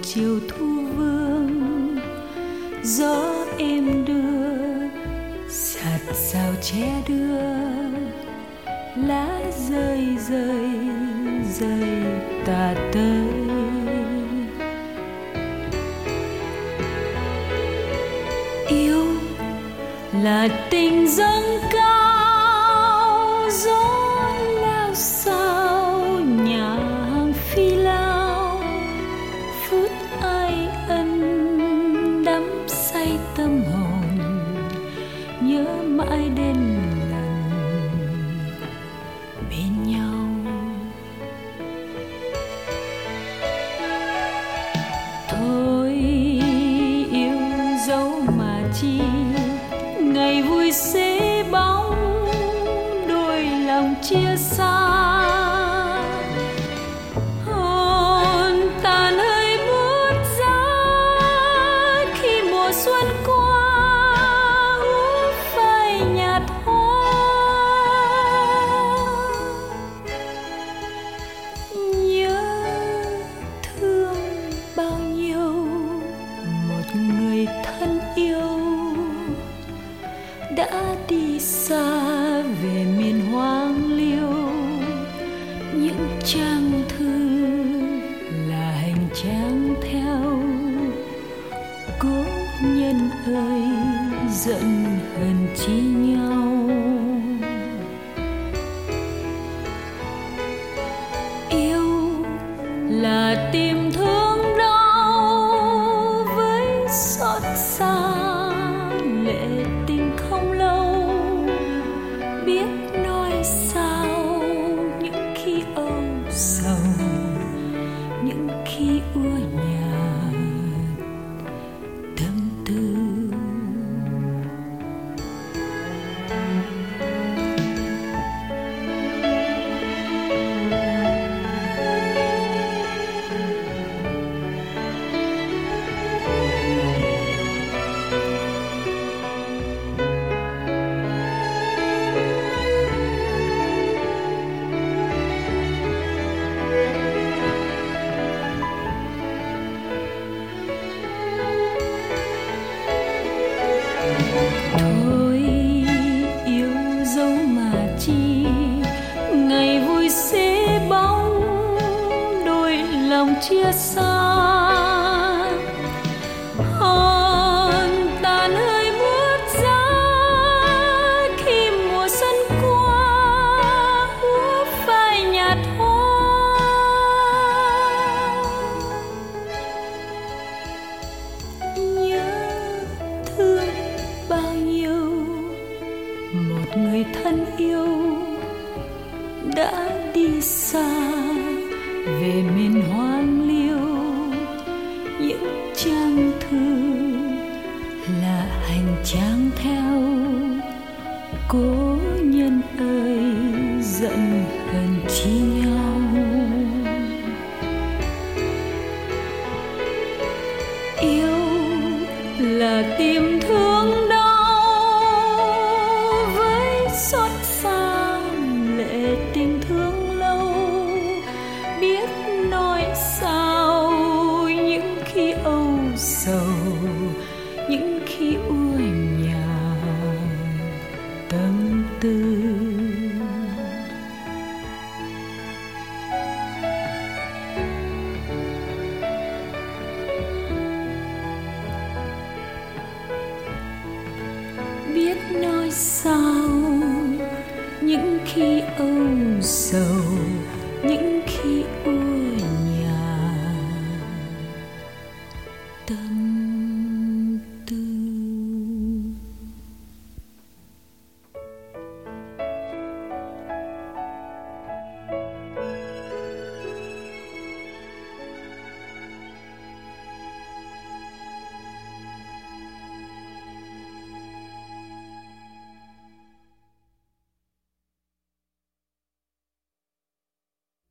chiều thu vương, gió êm đưa sạt sao che đưa, lá rơi rơi rơi tả tới. Yêu là tình dâng cao, gió lao sao nhà hàng phi lao, phút ai ân đắm say tâm hồn, nhớ mãi đến lần bên nhau. Thôi yêu dấu mà chi, ngày vui xế bóng, đôi lòng chia xa. Hồn tàn hơi buốt giá khi mùa xuân qua, hút phai nhạt hoa. Nhớ thương bao nhiêu một người thân yêu đã đi xa về miền hoang liêu. Những trang thư là hành trang theo, cố nhân ơi giận hờn chi nhau. Yêu là tìm thương đau với xót xa, lệ tình không lâu, biết nói sao những khi âu sầu, những khi ua nhạt tâm tư. Thôi yêu dấu mà chi, ngày vui xế bóng, đôi lòng chia xa. Hồn tàn hơi buốt giá khi mùa xuân qua, hút phai nhạt hoa. Nhớ thương bao nhiêu một người thân yêu đã đi xa về miền hoang liêu. Những trang thư là hành trang theo, cố nhân ơi giận hờn chi nhau. Yêu là tìm thương đau với xót xa, lệ tình thương lâu, biết nói sao những khi âu sầu, những khi ua nhạt tâm tư. Biết nói sao những khi âu sầu,